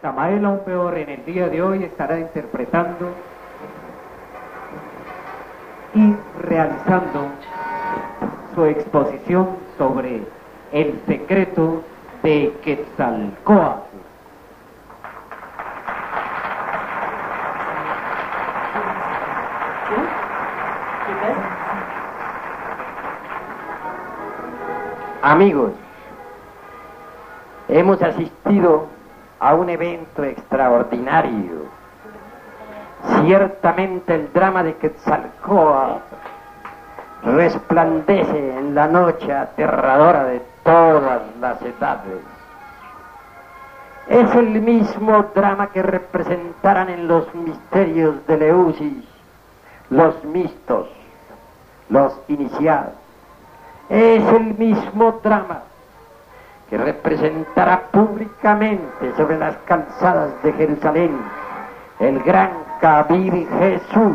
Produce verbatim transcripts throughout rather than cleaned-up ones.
Samael Aumpeor en el día de hoy estará interpretando y realizando su exposición sobre el secreto de Quetzalcóatl. Amigos, hemos asistido a un evento extraordinario. Ciertamente el drama de Quetzalcóatl resplandece en la noche aterradora de todas las edades. Es el mismo drama que representarán en los misterios de Eleusis los mixtos, los iniciados. Es el mismo drama que representará públicamente sobre las calzadas de Jerusalén el gran Kabir Jesús.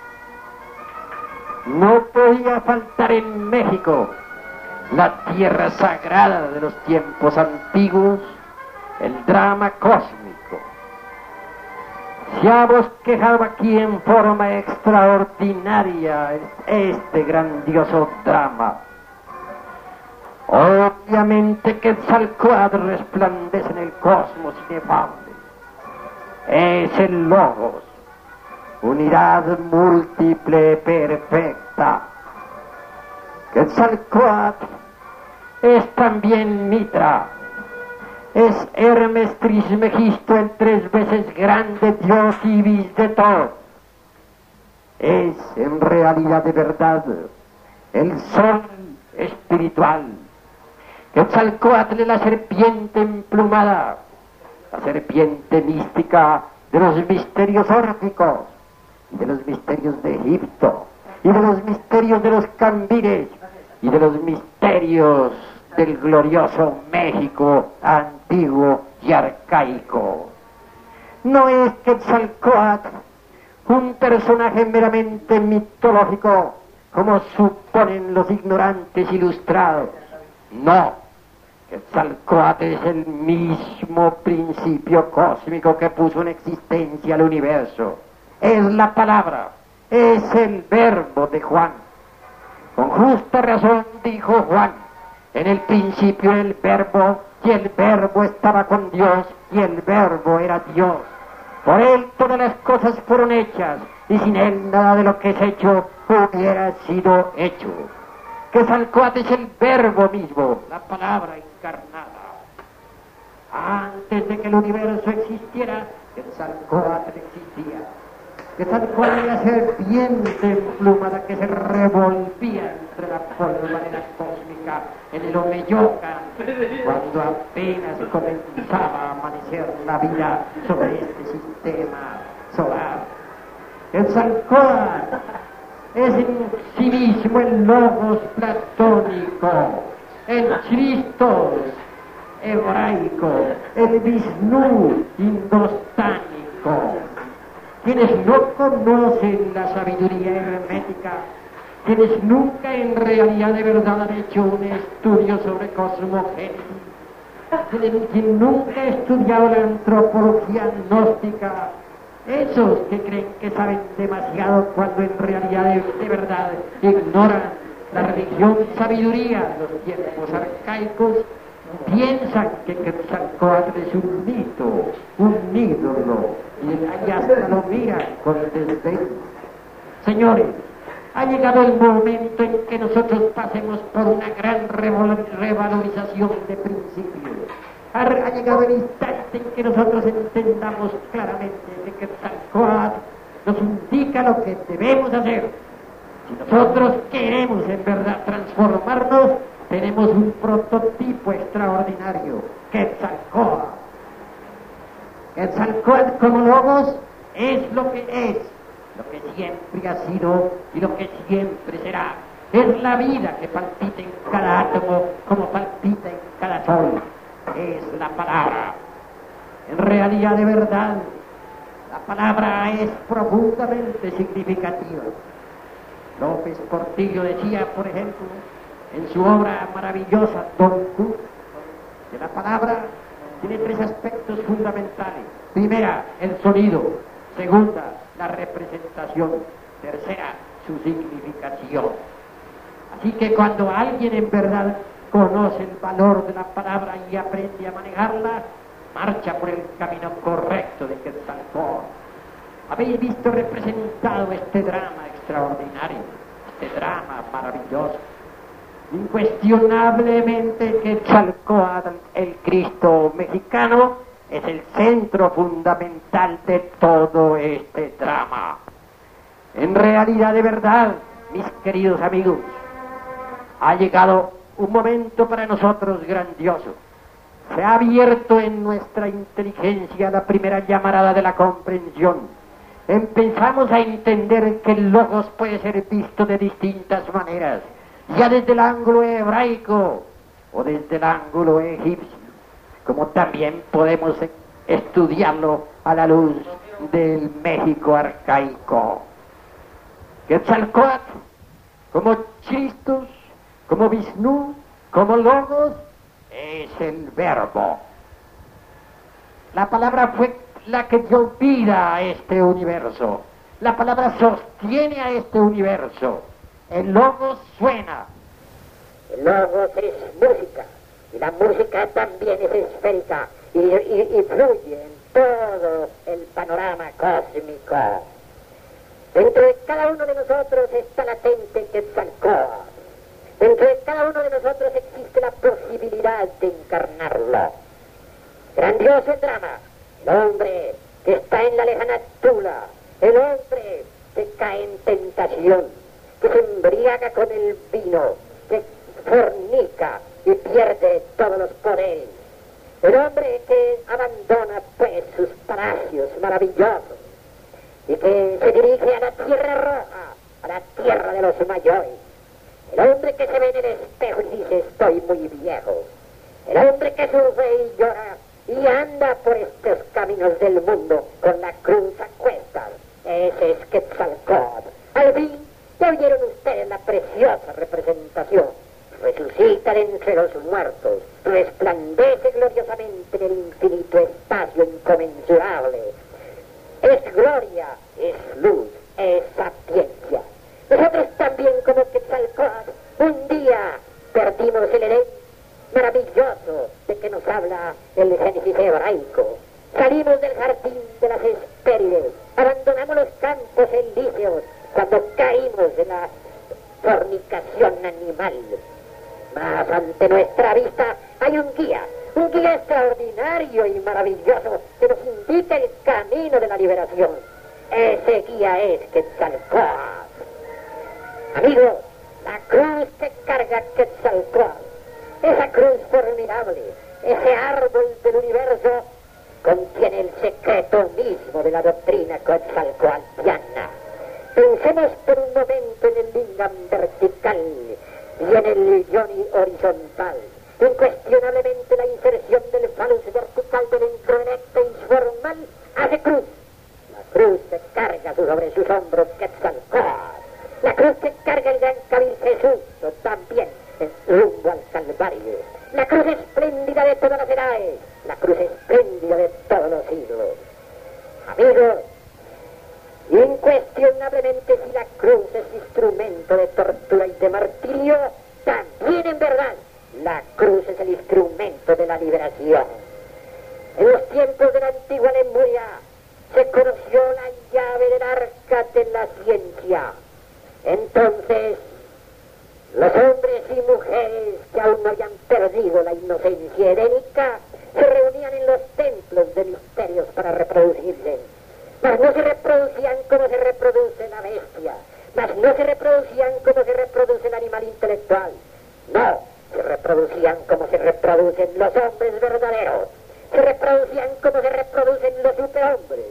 No podía faltar en México, la tierra sagrada de los tiempos antiguos, el drama cósmico. Se ha bosquejado aquí en forma extraordinaria este grandioso drama. Obviamente Quetzalcóatl resplandece en el cosmos inefable. Es el Logos, unidad múltiple perfecta. Quetzalcóatl es también Mitra, es Hermes Trismegisto, el tres veces grande dios Ibis de todo. Es en realidad de verdad el sol espiritual. Quetzalcóatl es la serpiente emplumada, la serpiente mística de los misterios órficos, y de los misterios de Egipto, y de los misterios de los cambires, y de los misterios del glorioso México antiguo y arcaico. No es Quetzalcóatl un personaje meramente mitológico, como suponen los ignorantes ilustrados. No, Quetzalcóatl es el mismo principio cósmico que puso en existencia el universo. Es la palabra, es el verbo de Juan. Con justa razón dijo Juan: en el principio el verbo, y el verbo estaba con Dios, y el verbo era Dios. Por él todas las cosas fueron hechas, y sin él nada de lo que es hecho hubiera sido hecho. Quetzalcóatl es el verbo mismo, la palabra encarnada. Antes de que el universo existiera, Quetzalcóatl existía. Quetzalcóatl era la serpiente emplumada que se revolvía entre la polvareda cósmica en el Omeyoca, cuando apenas comenzaba a amanecer la vida sobre este sistema solar. Quetzalcóatl es en sí mismo el Logos platónico, el Christos hebraico, el Vishnu indostánico. Quienes no conocen la sabiduría hermética, quienes nunca en realidad de verdad han hecho un estudio sobre cosmogénesis, quienes, quienes nunca han estudiado la antropología gnóstica, esos que creen que saben demasiado cuando en realidad de, de verdad ignoran la religión y sabiduría de los tiempos arcaicos, piensan que Quetzalcóatl es un mito, un ídolo, y hasta lo miran con desdén. Señores, ha llegado el momento en que nosotros pasemos por una gran revalorización de principios. Ha, ha llegado el instante en que nosotros entendamos claramente que Quetzalcóatl nos indica lo que debemos hacer. Si nosotros queremos en verdad transformarnos, tenemos un prototipo extraordinario, Quetzalcóatl. Quetzalcóatl como Logos es lo que es, lo que siempre ha sido y lo que siempre será. Es la vida que palpita en cada átomo como palpita en cada sol. Es la palabra. En realidad de verdad, la palabra es profundamente significativa. López Portillo decía, por ejemplo, en su obra maravillosa, Don Q, que la palabra tiene tres aspectos fundamentales. Primera, el sonido. Segunda, la representación. Tercera, su significación. Así que cuando alguien en verdad conoce el valor de la palabra y aprende a manejarla, marcha por el camino correcto de Quetzalcóatl. Habéis visto representado este drama extraordinario, este drama maravilloso. Incuestionablemente Quetzalcóatl, el Cristo mexicano, es el centro fundamental de todo este drama. En realidad, de verdad, mis queridos amigos, ha llegado un momento para nosotros grandioso. Se ha abierto en nuestra inteligencia la primera llamarada de la comprensión. Empezamos a entender que el logos puede ser visto de distintas maneras, ya desde el ángulo hebraico o desde el ángulo egipcio, como también podemos estudiarlo a la luz del México arcaico. Quetzalcóatl, como Christus, como Vishnu, como logos, es el verbo. La palabra fue la que dio vida a este universo. La palabra sostiene a este universo. El logos suena. El logos es música, y la música también es esférica, y, y, y fluye en todo el panorama cósmico. Dentro de cada uno de nosotros está latente Quetzalcóatl. Dentro de cada uno de nosotros existe la posibilidad de encarnarlo. Grandioso el drama. El hombre que está en la lejana Tula, el hombre que cae en tentación, que se embriaga con el vino, que fornica y pierde todos los poderes. El hombre que abandona pues sus palacios maravillosos y que se dirige a la tierra roja, a la tierra de los mayores. El hombre que se ve en el espejo y dice estoy muy viejo. El hombre que sufre y llora y anda por estos caminos del mundo con la cruz a cuestas. Ese es Quetzalcóatl. Al fin, ya oyeron ustedes la preciosa representación. Resucita de entre los muertos, resplandece gloriosamente en el infinito espacio inconmensurable. Es gloria, es luz, es sapiencia. Nosotros también, como Quetzalcóatl, un día perdimos el Edén maravilloso de que nos habla el Génesis hebraico. Salimos del jardín de las Hespérides, abandonamos los campos elíseos cuando caímos de la fornicación animal. Mas ante nuestra vista hay un guía, un guía extraordinario y maravilloso que nos indica el camino de la liberación. Ese guía es Quetzalcóatl. Amigos, la cruz que carga Quetzalcóatl, esa cruz formidable, ese árbol del universo, contiene el secreto mismo de la doctrina quetzalcoatliana. Pensemos por un momento en el lingam vertical y en el yoni horizontal. Incuestionablemente la inserción del falus vertical dentro del ecteis formal hace cruz. La cruz que carga sobre sus hombros Quetzalcóatl. La cruz que carga el gran cabil Jesús, también rumbo al Calvario. La cruz espléndida de todas las edades, la cruz espléndida de todos los siglos. Amigos, incuestionablemente si la cruz es instrumento de tortura y de martirio, también en verdad la cruz es el instrumento de la liberación. En los tiempos de la antigua Lemuria se conoció la llave del arca de la ciencia. Entonces, los hombres y mujeres que aún no habían perdido la inocencia edénica se reunían en los templos de misterios para reproducirse. Mas no se reproducían como se reproduce la bestia, mas no se reproducían como se reproduce el animal intelectual. No, se reproducían como se reproducen los hombres verdaderos, se reproducían como se reproducen los superhombres.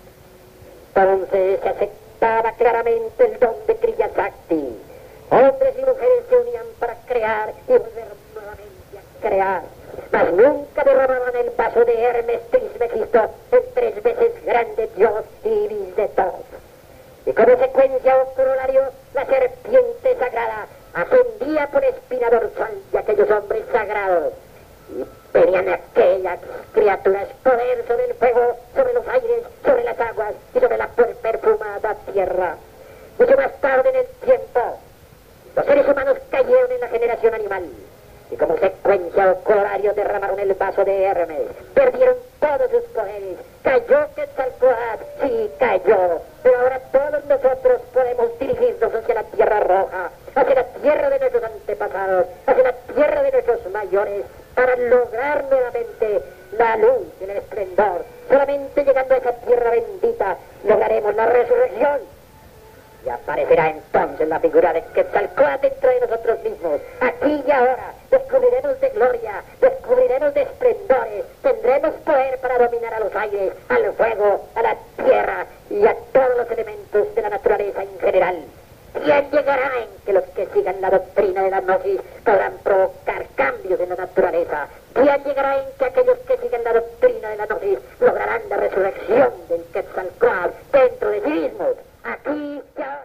Entonces se aceptaba claramente el don de Kriya Shakti. Hombres y mujeres se unían para crear y volver nuevamente a crear. Mas nunca derramaban el vaso de Hermes Trismegisto, el tres veces grande Dios y ibis de todos. Y como secuencia o corolario, la serpiente sagrada ascendía por espina dorsal de aquellos hombres sagrados Y tenían aquellas criaturas poder sobre el fuego, sobre los aires, sobre las aguas y sobre la per perfumada tierra. Mucho más tarde en el tiempo, los seres humanos cayeron en la generación animal y como secuencia o colorario derramaron el vaso de Hermes. Perdieron todos sus poderes. Cayó Quetzalcóatl, sí, cayó. Pero ahora todos nosotros podemos dirigirnos hacia la tierra roja, hacia la tierra de nuestros antepasados, hacia la tierra de nuestros mayores, para lograr nuevamente la luz y el esplendor. Solamente llegando a esa tierra bendita lograremos la resurrección. Y aparecerá entonces la figura de Quetzalcóatl dentro de nosotros mismos. Aquí y ahora descubriremos de gloria, descubriremos de esplendores, tendremos poder para dominar a los aires, al fuego, a la tierra y a todos los elementos de la naturaleza en general. ¿Quién llegará en que los que sigan la doctrina de la gnosis podrán provocar cambios en la naturaleza? ¿Quién llegará en que aquellos que sigan la doctrina de la gnosis lograrán la resurrección del Quetzalcóatl dentro de sí mismos? Aquí ya...